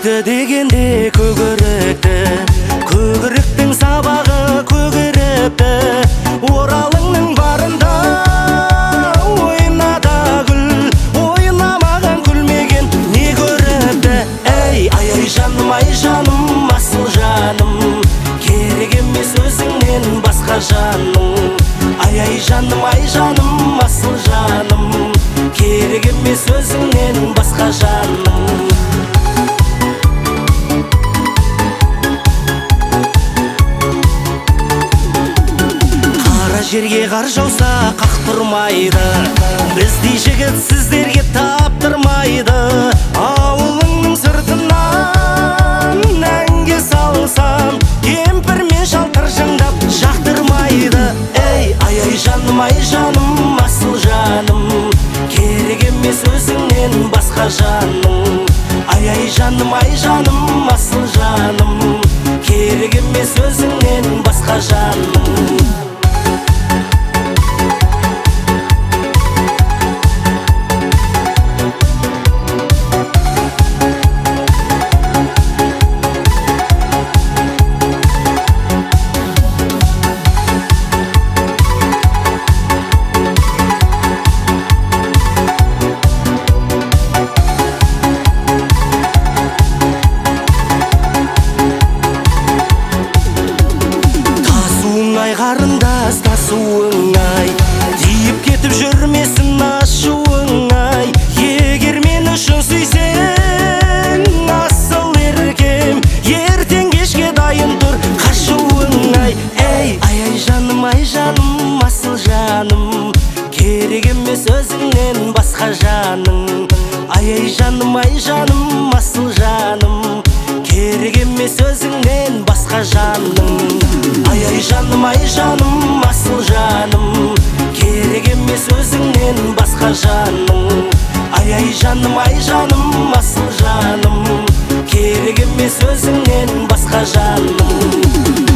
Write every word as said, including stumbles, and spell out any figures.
өзі дегенде көгеректі, көгеректің сабағы көгерепті. Оралыңның барында ойна да күл, ойнамаған күлмеген не көріпті. Ей, ай-ай жаным, ай жаным, асыл жаным, керек емес өзіңнен басқа жаным. Ай-ай жаным, ай жаным, асыл жаным, керек емес өзіңнен басқа жаным. Қара жерге қар жауса қақтырмайды, біздей жігіт сіздерге таптырмайды. Ауылыңның сыртынан әнге салсам, кемпір мен шал тыржыңдап жақтырмайды. Ей, ай-ай жаным, ай жаным, асыл жаным, керек емес өзіңнен басқа жаным. Ай-ай жаным, ай жаным, асыл жаным, керек емес өзіңнен басқа жаным. Қарындас тасуың ай, тиіп кетіп жүрмесін ашуың ай. Егер мен үшін сүйсең асыл еркем, ертең кешке дайын тұр қашуың ай. Ей, ай-ай жаным, ай жаным, асыл жаным, керек емес өзіңнен басқа жаның. Ай-ай жаным, ай жаным, асыл жаным, керек емес өзіңнен басқа жаның. Ай-ай жаным, ай жаным, асыл жаным, керек емес өзіңнен басқа жаның. Ай-ай жаным, ай жаным, асыл жаным, керек емес өзіңнен басқа жаның.